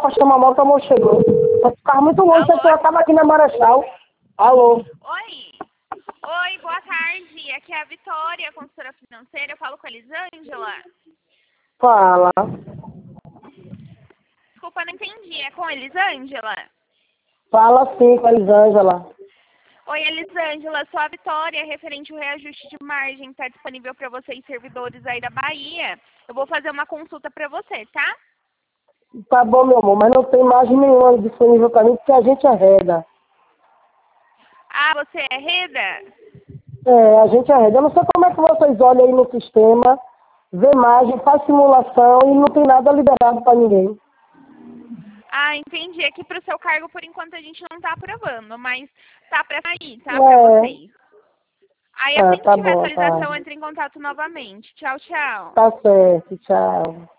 pra chamar a moto, a moto chegou. Só que ficava muito longe, Alô? porque ela tava aqui na Marechal. Alô? Oi. Oi, boa tarde. Aqui é a Vitória, consultora financeira. Eu falo com a Elisângela. Fala. Desculpa, não entendi. É com a Elisângela? Fala sim com a Elisângela. Oi, Elisângela. Sou a Vitória, referente ao reajuste de margem. Está disponível para vocês, servidores aí da Bahia. Eu vou fazer uma consulta para você, tá? Tá bom, meu amor, mas não tem margem nenhuma disponível pra mim, porque a gente arreda. Ah, você é Reda? É, a gente arreda. Eu não sei como é que vocês olham aí no sistema, vê margem, faz simulação e não tem nada liberado pra ninguém. Ah, entendi. Aqui para o seu cargo, por enquanto, a gente não está aprovando, mas tá para sair, tá? Para É, vocês. Aí, assim que tá tiver bom, tá. atualização, entre em contato novamente. Tchau, tchau. Tá certo, tchau.